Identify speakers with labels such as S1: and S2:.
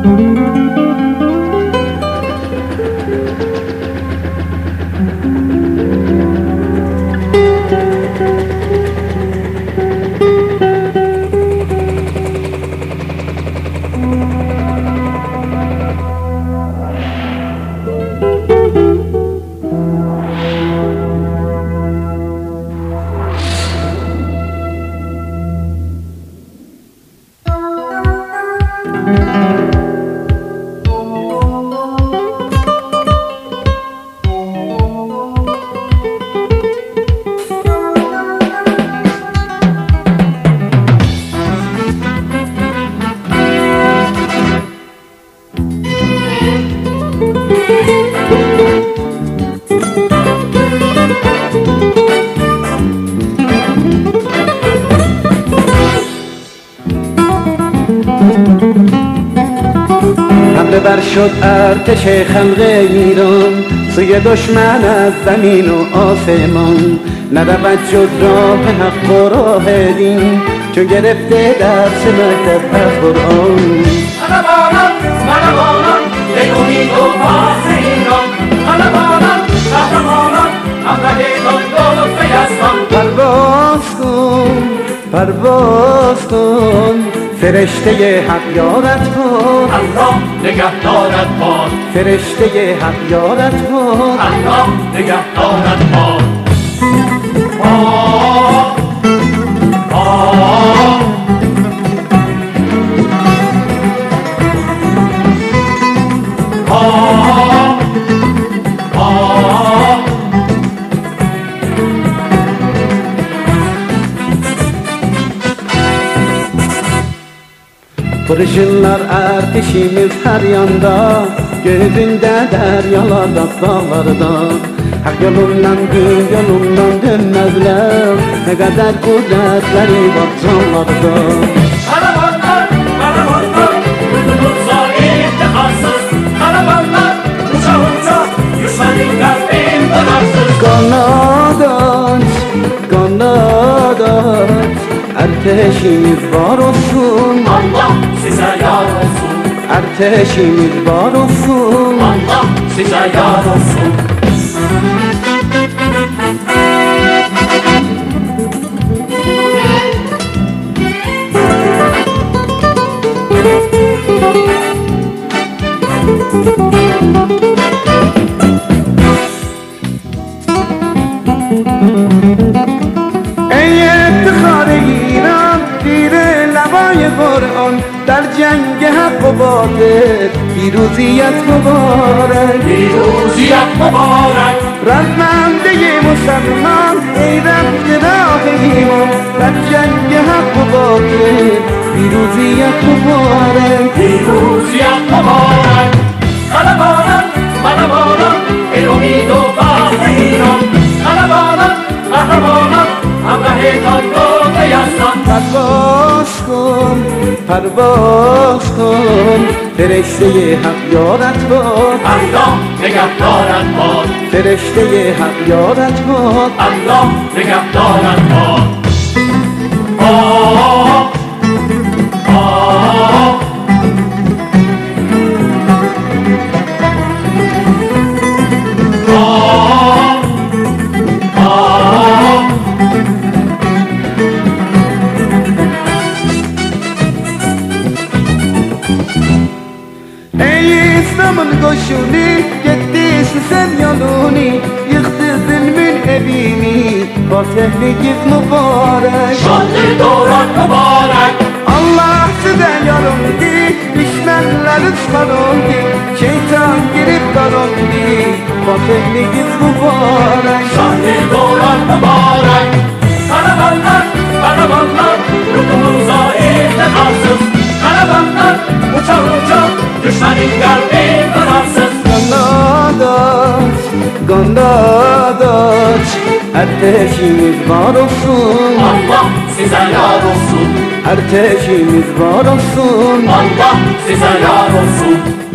S1: حمله بر شد ارتش خلق ایران، سوی دشمن از زمین و آسمان. نرود جز راه حق و راه دین، چون گرفته درس مکتب از قرآن.
S2: قهرمانان قهرمانان ای امید و باز ایران، قهرمانان قهرمانان همراهان لطف یزدان.
S1: پرواز کن پرواز کن، فرشته حق یارت کن.
S2: الله نگهدارت باد،
S1: فرشته حق یارت کن.
S2: الله نگهدارت باد.
S1: Fırışırlar ateşimiz her yanda, gözünde deryalarda, dağlarda. Hak yolundan gün yolundan dönmezler, ne kadar kudretleri var canlarda.
S2: Karavanlar, karavanlar, lütfunuzla iftiharsız. Karavanlar, uça uça, düşmenin kalbin durarsız.
S1: Kanat aç, kanat aç, ateşimiz var olsun.
S2: Allah size yar olsun.
S1: Ateşimiz var olsun.
S2: Allah size yar olsun.
S1: ای افتخار ایران، زیر لوای قرآن، در جنگ حق و باطل پیروزیت مبارک.
S2: پیروزیت مبارک.
S1: رزمنده مسلمان ای رمز راه ایمان، در جنگ حق و باطل پیروزیت مبارک.
S2: پیروزیت مبارک. قهرمانان قهرمانان ای امید و باز ایران، قهرمانان قهرمانان همراهان لطف یزدان.
S1: پرواز کن پرواز کن، فرشته حق یارت باد.
S2: الله نگهدارت باد،
S1: فرشته حق یارت باد.
S2: الله نگهدارت باد.
S1: ey İslam'ın koşunu, gittiysin sen yolunu, yıktı zulmün evini, fatihlik mübarek.
S2: Şanlı doğrak mübarek.
S1: Allah size yarımdı, düşmanları çıkarıldı, şeytan girip darıldı, fatihlik mübarek.
S2: Şanlı doğrak mübarek. Karavanlar karavanlar, lütfunuza iftiharsız. Karavanlar uça uça, düşmenin kalbi durarsız.
S1: Kanat aç, kanat aç, ateşimiz var olsun.
S2: Allah size yar olsun.
S1: Ateşimiz var olsun.
S2: Allah size yar olsun.